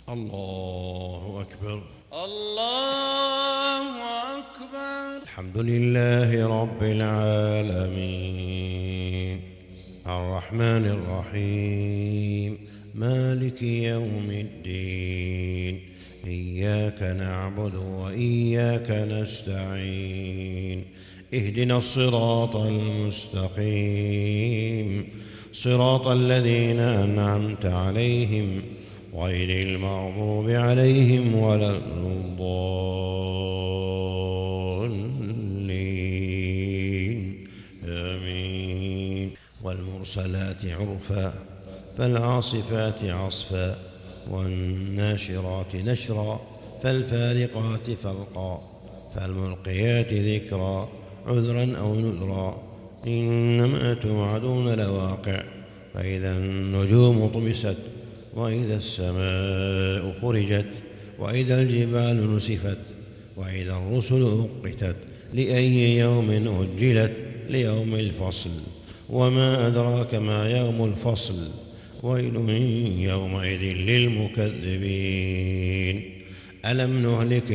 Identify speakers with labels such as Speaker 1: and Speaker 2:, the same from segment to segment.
Speaker 1: الله أكبر.
Speaker 2: الله أكبر.
Speaker 1: الحمد لله رب العالمين الرحمن الرحيم مالك يوم الدين إياك نعبد وإياك نستعين اهدنا الصراط المستقيم صراط الذين أنعمت عليهم غير المغضوب عليهم ولا الضالين آمين. والمرسلات عرفا فالعاصفات عصفا والناشرات نشرا فالفارقات فرقا فالملقيات ذكرا عذرا أو نذرا إنما توعدون لواقع فإذا النجوم طمست وإذا السماء فرجت وإذا الجبال نسفت وإذا الرسل أقتت لأي يوم أجلت ليوم الفصل وما أدراك ما يوم الفصل ويل يومئذ للمكذبين ألم نهلك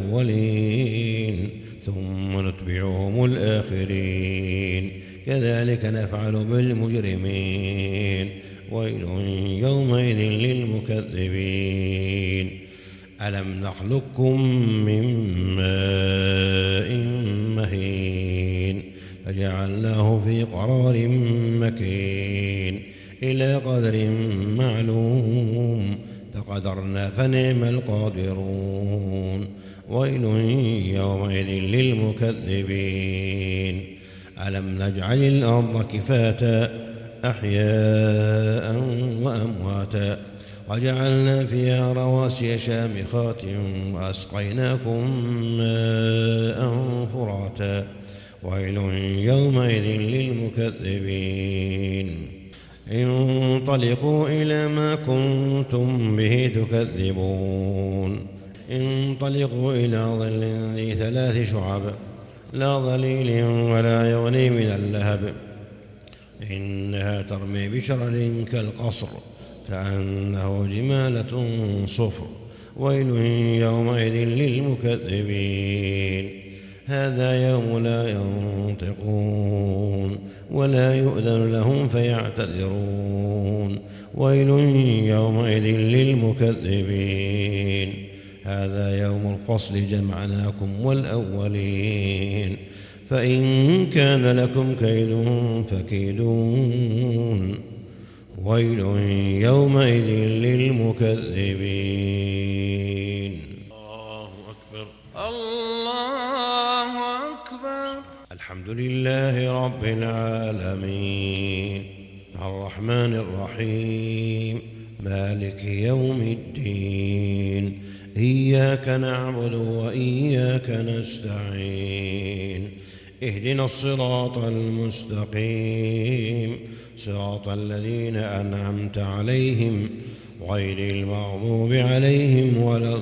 Speaker 1: الأولين ثم نتبعهم الآخرين كذلك نفعل بالمجرمين ويل يومئذ للمكذبين ألم نخلقكم من ماء مهين فجعلناه في قرار مكين إلى قدر معلوم فقدرنا فنعم القادرون ويل يومئذ للمكذبين ألم نجعل الأرض كفاتا أحياء وأمواتا وجعلنا فيها رواسي شامخات وأسقيناكم ماء فراتا ويل يومئذ للمكذبين انطلقوا إلى ما كنتم به تكذبون انطلقوا إلى ظل ذي 3 شعب لا ظليل ولا يغني من اللهب إنها ترمي بشرر كالقصر كأنه جمالة صفر ويل يومئذ للمكذبين هذا يوم لا ينطقون ولا يؤذن لهم فيعتذرون ويل يومئذ للمكذبين هذا يوم الفصل جمعناكم والأولين فإن كان لكم كيد فكيدون ويل يومئذ للمكذبين. الله أكبر.
Speaker 2: الله أكبر.
Speaker 1: الحمد لله رب العالمين الرحمن الرحيم مالك يوم الدين إياك نعبد وإياك نستعين اهدنا الصراط المستقيم صراط الذين أنعمت عليهم غير المغضوب عليهم ولا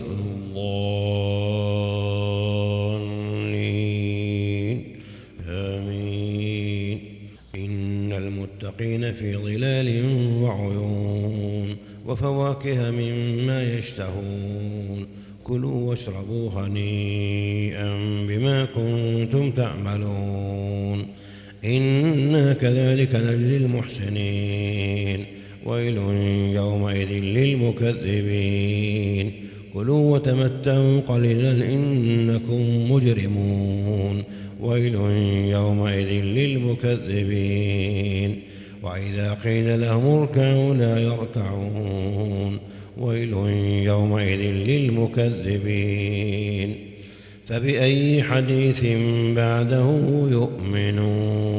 Speaker 1: الضالين آمين. إن المتقين في ظلال وعيون وفواكه مما يشتهون كلوا واشربوا هنيئا بما كنتم تعملون إنا كذلك نجزي المحسنين ويل يومئذ للمكذبين كلوا وتمتعوا قليلا إنكم مجرمون ويل يومئذ للمكذبين وإذا قيل لهم اركعوا لا يركعون ويل يومئذ للمكذبين فبأي حديث بعده يؤمنون.